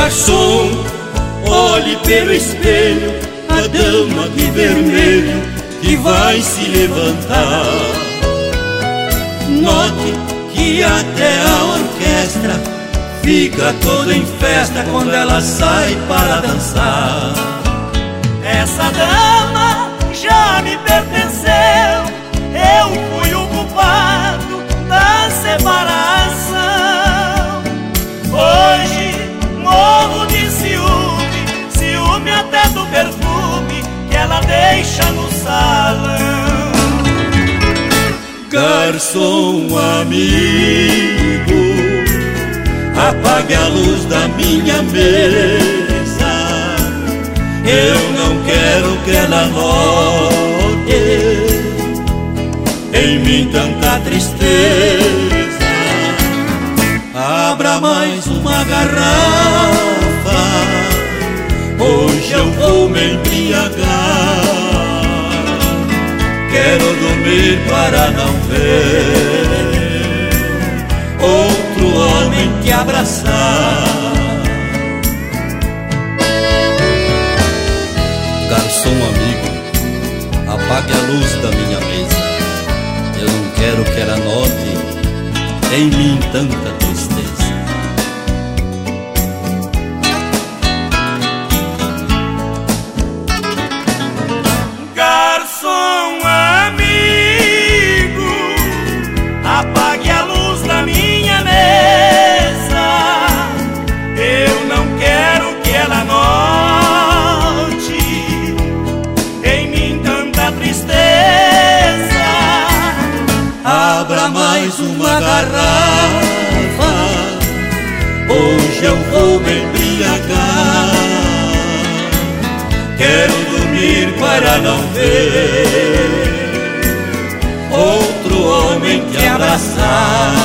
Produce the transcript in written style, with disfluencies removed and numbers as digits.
Garçom, olhe pelo espelho a dama de vermelho que vai se levantar. Note que até a orquestra fica toda em festa quando ela sai para dançar. Essa dama já me pertenceu, eu fui o culpado da separação. Hoje morro de ciúme, ciúme até do perfume que ela deixa no salão. Garçom amigo, apague a luz da minha mesa. Eu não quero que ela note em mim tanta tristeza. Abra mais uma garrafa, hoje eu vou me embriagar. Quero dormir para não ver outro homem te abraçar. Garçom amigo, apague a luz da minha mesa. Eu não quero que ela note em mim tanta tristeza. Garçom amigo, apague a luz da minha mesa. Eu não quero que ela note em mim tanta tristeza. Abra mais uma garrafa, hoje eu vou me embriagar. Quero dormir para não ver outro homem te abraçar.